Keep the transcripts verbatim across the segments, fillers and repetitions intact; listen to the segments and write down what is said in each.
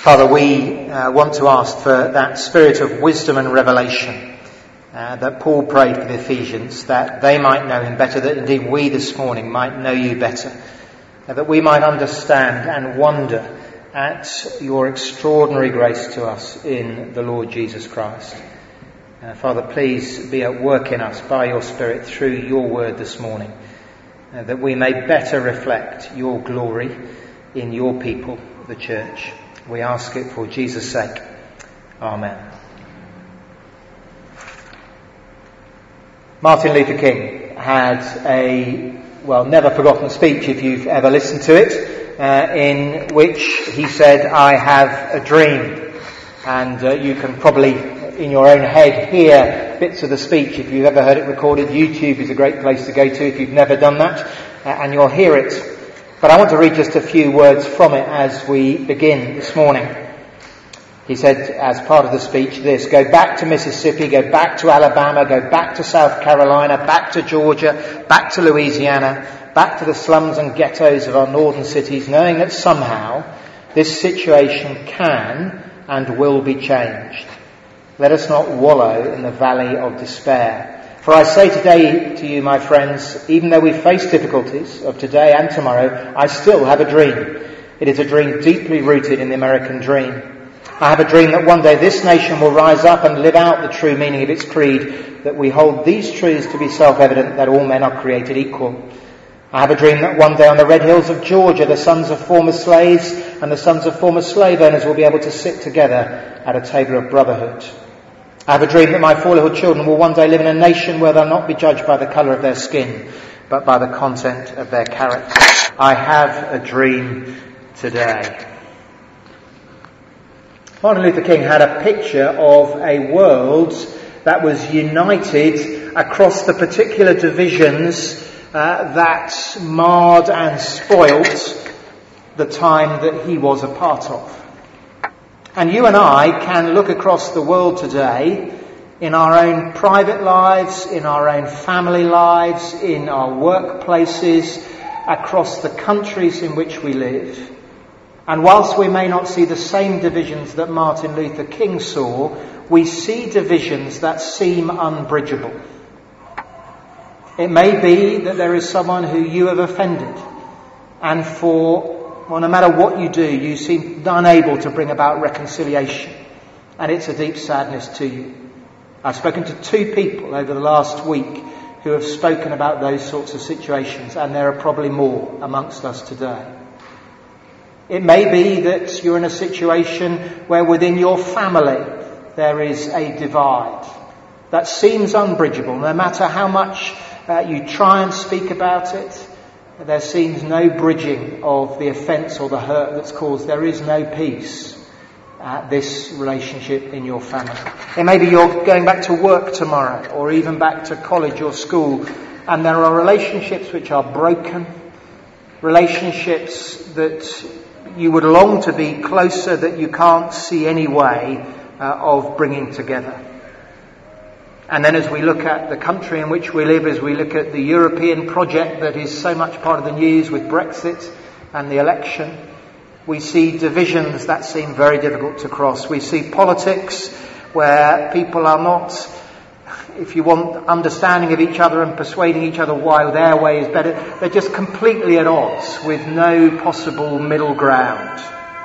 Father, we uh, want to ask for that spirit of wisdom and revelation uh, that Paul prayed for the Ephesians, that they might know him better, that indeed we this morning might know you better, uh, that we might understand and wonder at your extraordinary grace to us in the Lord Jesus Christ. Uh, Father, please be at work in us by your Spirit through your word this morning, uh, that we may better reflect your glory in your people, the church. We ask it for Jesus' sake. Amen. Martin Luther King had a, well, never forgotten speech, if you've ever listened to it, uh, in which he said, "I have a dream." And uh, you can probably, in your own head, hear bits of the speech if you've ever heard it recorded. YouTube is a great place to go to if you've never done that, uh, and you'll hear it. But I want to read just a few words from it as we begin this morning. He said, as part of the speech, this: go back to Mississippi, go back to Alabama, go back to South Carolina, back to Georgia, back to Louisiana, back to the slums and ghettos of our northern cities, knowing that somehow this situation can and will be changed. Let us not wallow in the valley of despair. For I say today to you, my friends, even though we face difficulties of today and tomorrow, I still have a dream. It is a dream deeply rooted in the American dream. I have a dream that one day this nation will rise up and live out the true meaning of its creed, that we hold these truths to be self-evident, that all men are created equal. I have a dream that one day on the red hills of Georgia, the sons of former slaves and the sons of former slave owners will be able to sit together at a table of brotherhood. I have a dream that my four little children will one day live in a nation where they'll not be judged by the colour of their skin, but by the content of their character. I have a dream today. Martin Luther King had a picture of a world that was united across the particular divisions uh, that marred and spoilt the time that he was a part of. And you and I can look across the world today in our own private lives, in our own family lives, in our workplaces, across the countries in which we live. And whilst we may not see the same divisions that Martin Luther King saw, we see divisions that seem unbridgeable. It may be that there is someone who you have offended, and for Well, no matter what you do, you seem unable to bring about reconciliation. And it's a deep sadness to you. I've spoken to two people over the last week who have spoken about those sorts of situations, and there are probably more amongst us today. It may be that you're in a situation where within your family there is a divide that seems unbridgeable. No matter how much uh, you try and speak about it, there seems no bridging of the offence or the hurt that's caused. There is no peace at this relationship in your family. It may be you're going back to work tomorrow, or even back to college or school, and there are relationships which are broken, relationships that you would long to be closer, that you can't see any way uh, of bringing together. And then as we look at the country in which we live, as we look at the European project that is so much part of the news with Brexit and the election, we see divisions that seem very difficult to cross. We see politics where people are not, if you want, understanding of each other and persuading each other why their way is better. They're just completely at odds with no possible middle ground.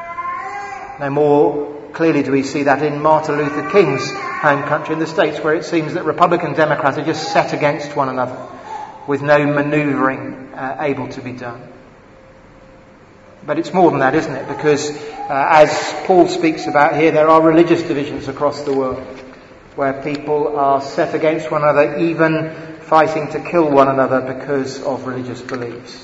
No more clearly do we see that in Martin Luther King's home country in the States, where it seems that Republican Democrats are just set against one another with no manoeuvring uh, able to be done. But it's more than that, isn't it? Because uh, as Paul speaks about here, there are religious divisions across the world where people are set against one another, even fighting to kill one another because of religious beliefs.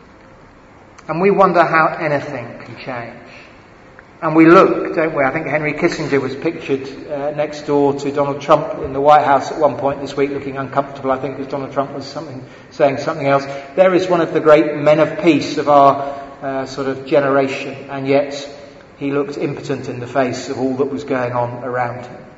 And we wonder how anything can change. And we look, don't we? I think Henry Kissinger was pictured uh, next door to Donald Trump in the White House at one point this week, looking uncomfortable, I think, as Donald Trump was something, saying something else. There is one of the great men of peace of our uh, sort of generation, and yet he looked impotent in the face of all that was going on around him.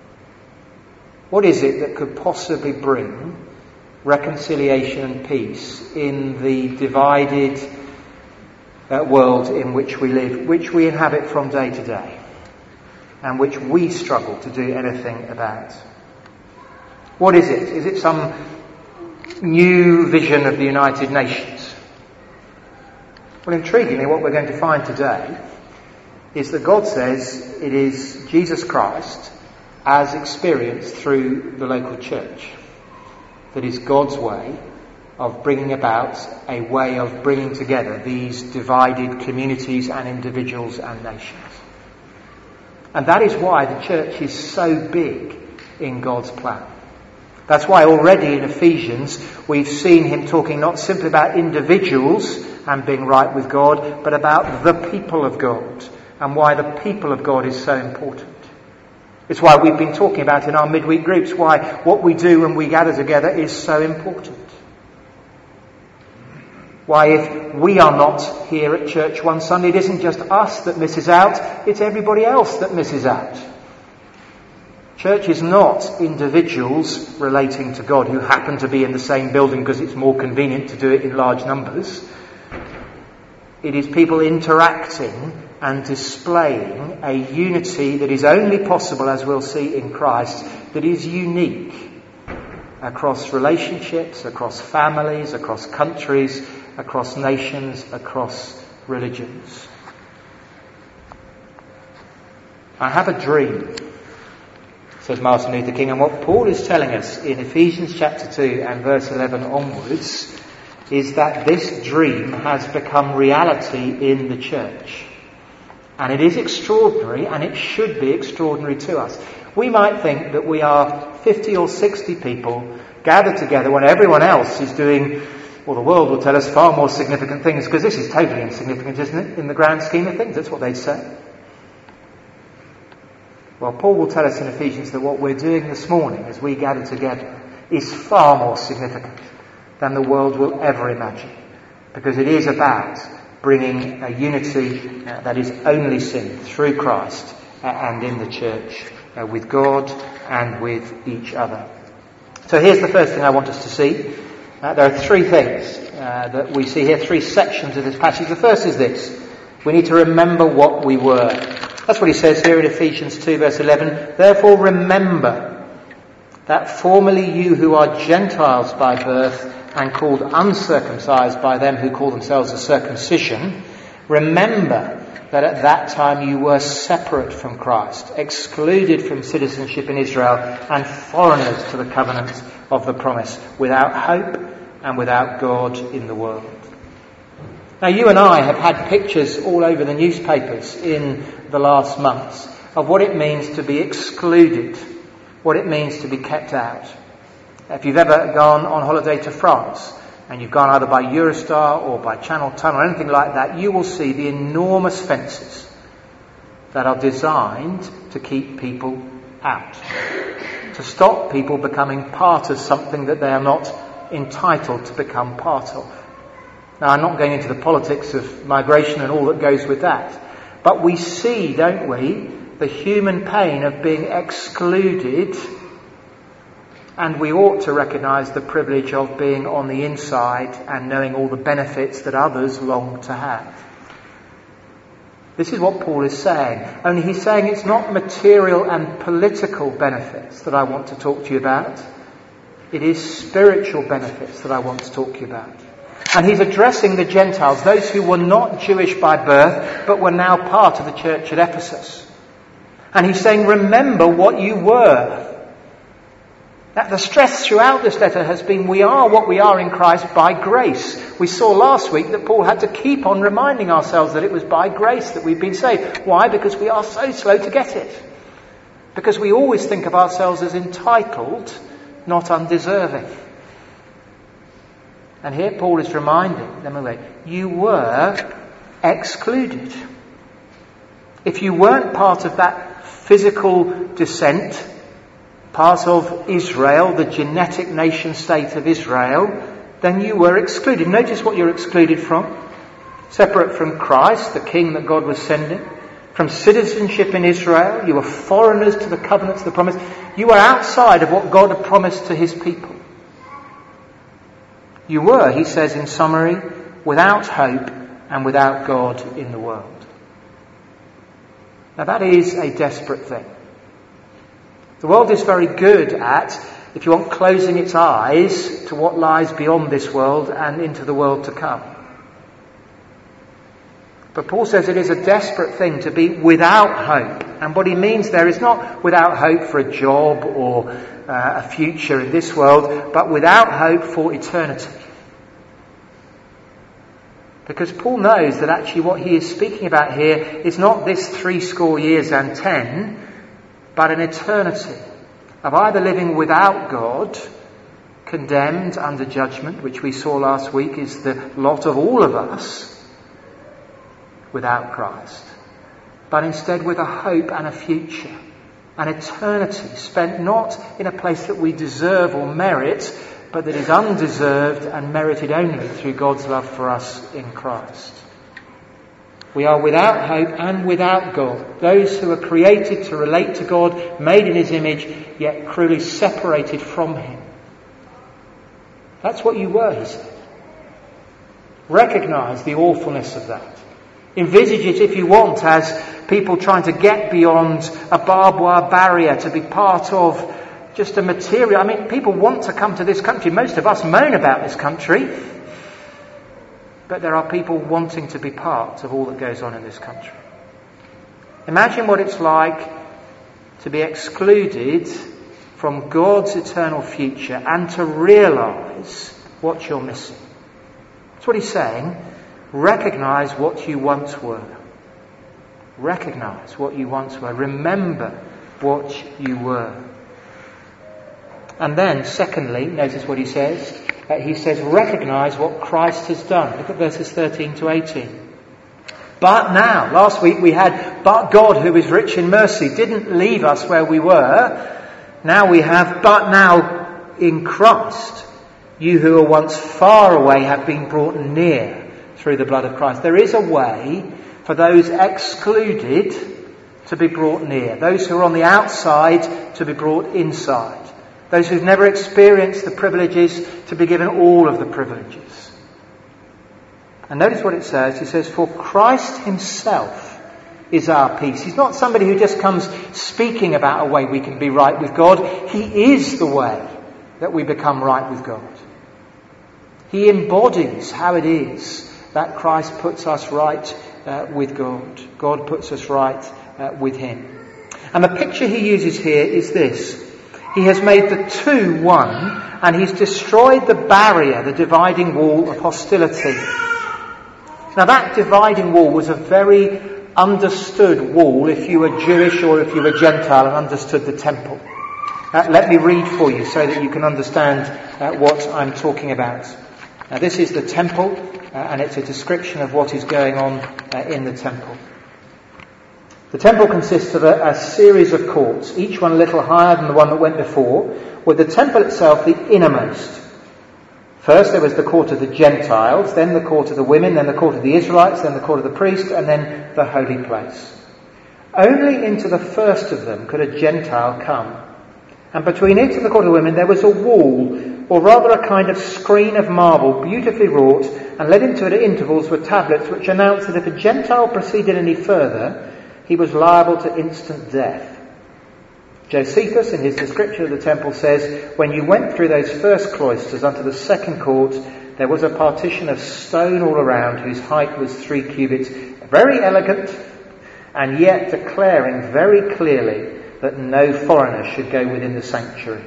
What is it that could possibly bring reconciliation and peace in the divided uh, world in which we live, which we inhabit from day to day, and which we struggle to do anything about. What is it? Is it some new vision of the United Nations? Well, intriguingly, what we're going to find today is that God says it is Jesus Christ as experienced through the local church that is God's way of bringing about a way of bringing together these divided communities and individuals and nations. And that is why the church is so big in God's plan. That's why already in Ephesians we've seen him talking not simply about individuals and being right with God, but about the people of God, and why the people of God is so important. It's why we've been talking about in our midweek groups why what we do when we gather together is so important. Why if we are not here at church one Sunday, it isn't just us that misses out, it's everybody else that misses out. Church is not individuals relating to God who happen to be in the same building because it's more convenient to do it in large numbers. It is people interacting and displaying a unity that is only possible, as we'll see in Christ, that is unique across relationships, across families, across countries, across nations, across religions. I have a dream, says Martin Luther King, and what Paul is telling us in Ephesians chapter two and verse eleven onwards is that this dream has become reality in the church. And it is extraordinary, and it should be extraordinary to us. We might think that we are fifty or sixty people gathered together when everyone else is doing, well, the world will tell us, far more significant things, because this is totally insignificant, isn't it, in the grand scheme of things? That's what they'd say. Well, Paul will tell us in Ephesians that what we're doing this morning as we gather together is far more significant than the world will ever imagine, because it is about bringing a unity uh, that is only seen through Christ uh, and in the church uh, with God and with each other. So here's the first thing I want us to see. Uh, there are three things uh, that we see here, three sections of this passage. The first is this: we need to remember what we were. That's what he says here in Ephesians two verse eleven. Therefore remember that formerly you who are Gentiles by birth and called uncircumcised by them who call themselves a circumcision, remember that at that time you were separate from Christ, excluded from citizenship in Israel, and foreigners to the covenants of the promise, without hope and without God in the world. Now, you and I have had pictures all over the newspapers in the last months of what it means to be excluded, what it means to be kept out. If you've ever gone on holiday to France, and you've gone either by Eurostar or by Channel Tunnel or anything like that, you will see the enormous fences that are designed to keep people out, to stop people becoming part of something that they are not entitled to become part of. Now, I'm not going into the politics of migration and all that goes with that, but we see, don't we, the human pain of being excluded. And we ought to recognise the privilege of being on the inside and knowing all the benefits that others long to have. This is what Paul is saying. Only he's saying it's not material and political benefits that I want to talk to you about. It is spiritual benefits that I want to talk to you about. And he's addressing the Gentiles, those who were not Jewish by birth, but were now part of the church at Ephesus. And he's saying, remember what you were. That the stress throughout this letter has been we are what we are in Christ by grace. We saw last week that Paul had to keep on reminding ourselves that it was by grace that we've been saved. Why? Because we are so slow to get it. Because we always think of ourselves as entitled, not undeserving. And here Paul is reminding them, away, you were excluded. If you weren't part of that physical descent, part of Israel, the genetic nation state of Israel, then you were excluded. Notice what you're excluded from. Separate from Christ, the King that God was sending. From citizenship in Israel. You were foreigners to the covenants of the promise. You were outside of what God had promised to his people. You were, he says in summary, without hope and without God in the world. Now that is a desperate thing. The world is very good at, if you want, closing its eyes to what lies beyond this world and into the world to come. But Paul says it is a desperate thing to be without hope. And what he means there is not without hope for a job or uh, a future in this world, but without hope for eternity. Because Paul knows that actually what he is speaking about here is not this three score years and ten, but an eternity of either living without God, condemned under judgment, which we saw last week is the lot of all of us, without Christ, but instead with a hope and a future, an eternity spent not in a place that we deserve or merit, but that is undeserved and merited only through God's love for us in Christ. We are without hope and without God, those who are created to relate to God, made in his image, yet cruelly separated from him. That's what you were, he said. Recognise the awfulness of that. Envisage it, if you want, as people trying to get beyond a barbed wire barrier to be part of just a material. I mean, people want to come to this country. Most of us moan about this country. But there are people wanting to be part of all that goes on in this country. Imagine what it's like to be excluded from God's eternal future and to realise what you're missing. That's what he's saying. Recognise what you once were. Recognise what you once were. Remember what you were. And then, secondly, notice what he says. Uh, he says, recognise what Christ has done. Look at verses thirteen to eighteen. But now, last week we had, but God who is rich in mercy didn't leave us where we were. Now we have, but now in Christ, you who were once far away have been brought near through the blood of Christ. There is a way for those excluded to be brought near. Those who are on the outside to be brought inside. Those who've never experienced the privileges to be given all of the privileges. And notice what it says. He says, for Christ himself is our peace. He's not somebody who just comes speaking about a way we can be right with God. He is the way that we become right with God. He embodies how it is that Christ puts us right uh, with God. God puts us right uh, with him. And the picture he uses here is this. He has made the two one, and he's destroyed the barrier, the dividing wall of hostility. Now that dividing wall was a very understood wall if you were Jewish or if you were Gentile and understood the temple. Uh, let me read for you so that you can understand uh, what I'm talking about. Now this is the temple, uh, and it's a description of what is going on uh, in the temple. The temple consists of a, a series of courts, each one a little higher than the one that went before, with the temple itself the innermost. First there was the court of the Gentiles, then the court of the women, then the court of the Israelites, then the court of the priests, and then the holy place. Only into the first of them could a Gentile come. And between it and the court of the women there was a wall, or rather a kind of screen of marble, beautifully wrought, and let into it at intervals were tablets which announced that if a Gentile proceeded any further, he was liable to instant death. Josephus, in his description of the temple, says, when you went through those first cloisters unto the second court, there was a partition of stone all around, whose height was three cubits, very elegant, and yet declaring very clearly that no foreigner should go within the sanctuary.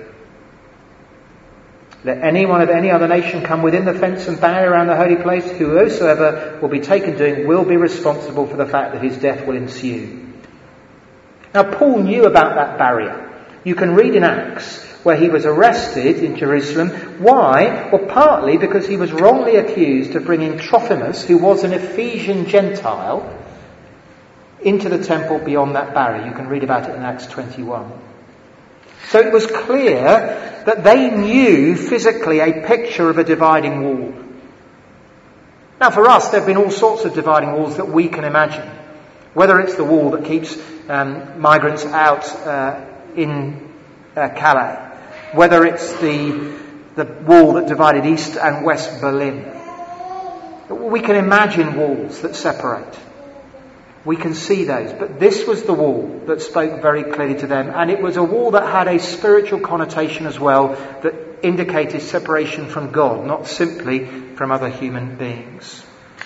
Let anyone of any other nation come within the fence and barrier around the holy place, whosoever will be taken doing will be responsible for the fact that his death will ensue. Now Paul knew about that barrier. You can read in Acts where he was arrested in Jerusalem. Why? Well, partly because he was wrongly accused of bringing Trophimus, who was an Ephesian Gentile, into the temple beyond that barrier. You can read about it in Acts twenty-one. So it was clear that they knew physically a picture of a dividing wall. Now for us, there have been all sorts of dividing walls that we can imagine. Whether it's the wall that keeps um, migrants out uh, in uh, Calais, whether it's the the wall that divided East and West Berlin, We can imagine walls that separate. We can see those. But this was the wall that spoke very clearly to them. And it was a wall that had a spiritual connotation as well, that indicated separation from God, not simply from other human beings.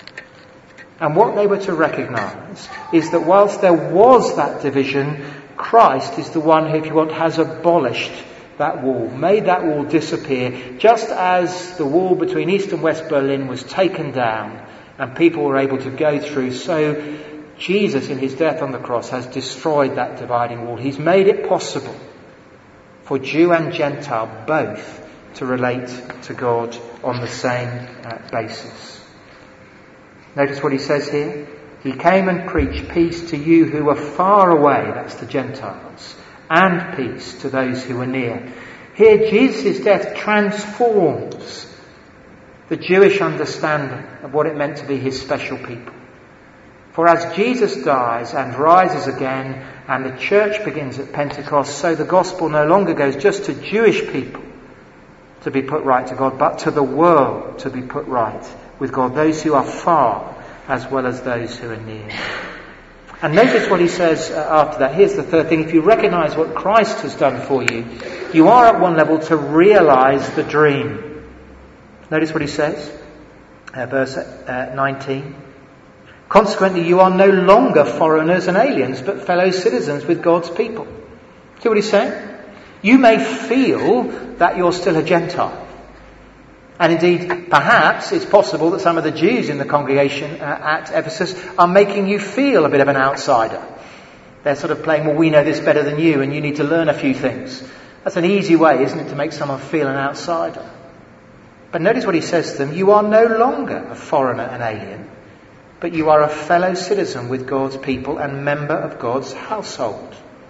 And what they were to recognise is that whilst there was that division, Christ is the one who, if you want, has abolished that wall, made that wall disappear, just as the wall between East and West Berlin was taken down and people were able to go through. So Jesus, in his death on the cross, has destroyed that dividing wall. He's made it possible for Jew and Gentile both to relate to God on the same uh, basis. Notice what he says here. He came and preached peace to you who were far away, that's the Gentiles, and peace to those who were near. Here Jesus' death transforms the Jewish understanding of what it meant to be his special people. For as Jesus dies and rises again and the church begins at Pentecost, so the gospel no longer goes just to Jewish people to be put right to God, but to the world to be put right with God, those who are far as well as those who are near. And notice what he says uh, after that. Here's the third thing. If you recognise what Christ has done for you, you are at one level to realise the dream. Notice what he says, uh, verse uh, nineteen. Consequently, you are no longer foreigners and aliens, but fellow citizens with God's people. See what he's saying? You may feel that you're still a Gentile. And indeed, perhaps it's possible that some of the Jews in the congregation uh, at Ephesus are making you feel a bit of an outsider. They're sort of playing, well, we know this better than you, and you need to learn a few things. That's an easy way, isn't it, to make someone feel an outsider. But notice what he says to them. You are no longer a foreigner and alien, but you are a fellow citizen with God's people and member of God's household.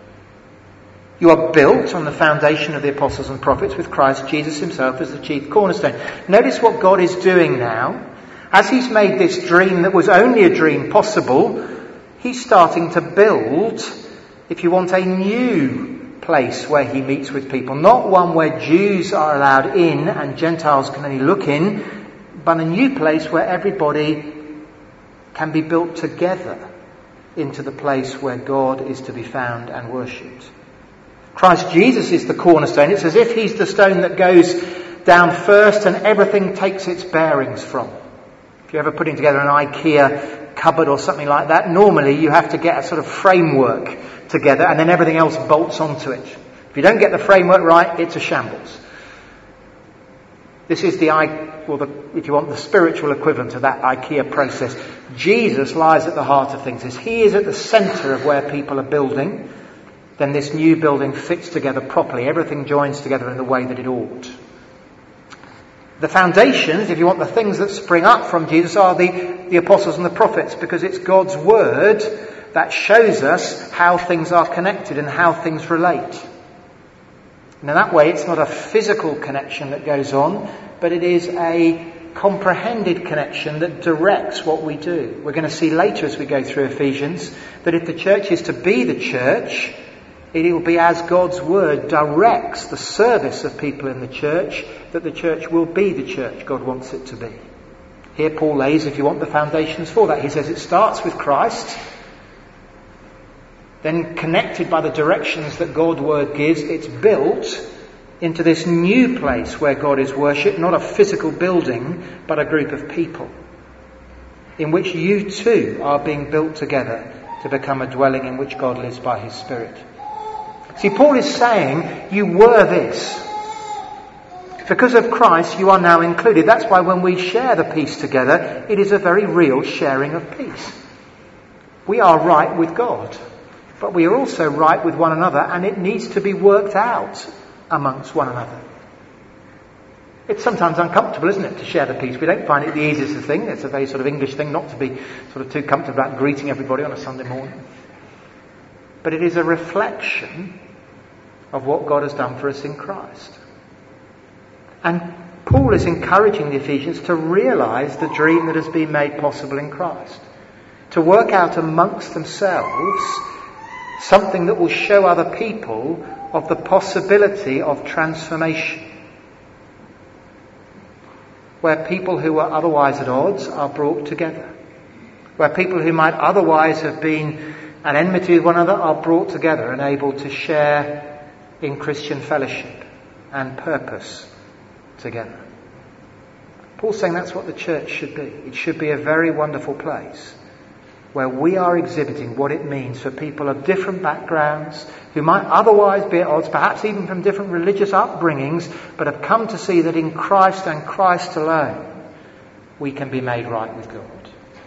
You are built on the foundation of the apostles and prophets with Christ Jesus himself as the chief cornerstone. Notice what God is doing now. As he's made this dream that was only a dream possible, he's starting to build, if you want, a new place where he meets with people. Not one where Jews are allowed in and Gentiles can only look in, but a new place where everybody can be built together into the place where God is to be found and worshipped. Christ Jesus is the cornerstone. It's as if he's the stone that goes down first and everything takes its bearings from. If you're ever putting together an IKEA cupboard or something like that, normally you have to get a sort of framework together and then everything else bolts onto it. If you don't get the framework right, it's a shambles. This is the, well, the, if you want, the spiritual equivalent of that IKEA process. Jesus lies at the heart of things. As he is at the centre of where people are building, then this new building fits together properly. Everything joins together in the way that it ought. The foundations, if you want, the things that spring up from Jesus are the, the apostles and the prophets, because it's God's word that shows us how things are connected and how things relate. And in that way, it's not a physical connection that goes on, but it is a comprehended connection that directs what we do. We're going to see later as we go through Ephesians that if the church is to be the church, it will be as God's word directs the service of people in the church that the church will be the church God wants it to be. Here Paul lays, if you want, the foundations for that. He says it starts with Christ, then connected by the directions that God's word gives, it's built into this new place where God is worshipped, not a physical building, but a group of people, in which you too are being built together to become a dwelling in which God lives by his Spirit. See, Paul is saying you were this. Because of Christ, you are now included. That's why when we share the peace together, it is a very real sharing of peace. We are right with God, but we are also right with one another, and it needs to be worked out amongst one another. It's sometimes uncomfortable, isn't it, to share the peace? We don't find it the easiest thing. It's a very sort of English thing not to be sort of too comfortable about greeting everybody on a Sunday morning. But it is a reflection of what God has done for us in Christ. And Paul is encouraging the Ephesians to realise the dream that has been made possible in Christ. To work out amongst themselves something that will show other people of the possibility of transformation. where people who are otherwise at odds are brought together, where people who might otherwise have been at enmity with one another are brought together and able to share in Christian fellowship and purpose together. Paul's saying that's what the church should be. It should be a very wonderful place where we are exhibiting what it means for people of different backgrounds who might otherwise be at odds, perhaps even from different religious upbringings, but have come to see that in Christ and Christ alone we can be made right with God.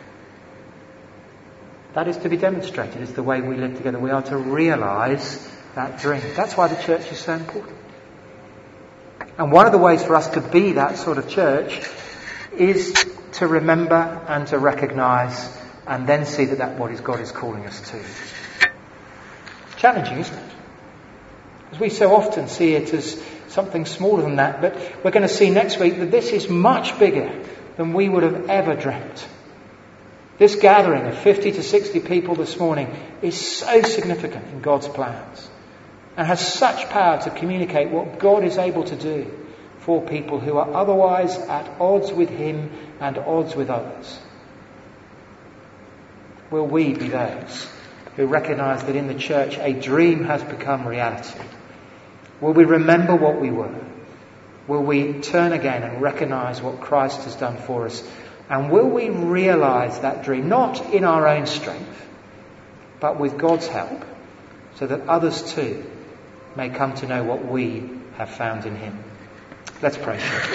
That is to be demonstrated as the way we live together. We are to realise that dream. That's why the church is so important. And one of the ways for us to be that sort of church is to remember and to recognise and then see that that's what God is calling us to. Challenging, isn't it? As we so often see it as something smaller than that, but we're going to see next week that this is much bigger than we would have ever dreamt. This gathering of fifty to sixty people this morning is so significant in God's plans and has such power to communicate what God is able to do for people who are otherwise at odds with Him and odds with others. Will we be those who recognise that in the church a dream has become reality? Will we remember what we were? Will we turn again and recognise what Christ has done for us? And will we realise that dream, not in our own strength, but with God's help, so that others too may come to know what we have found in Him? Let's pray.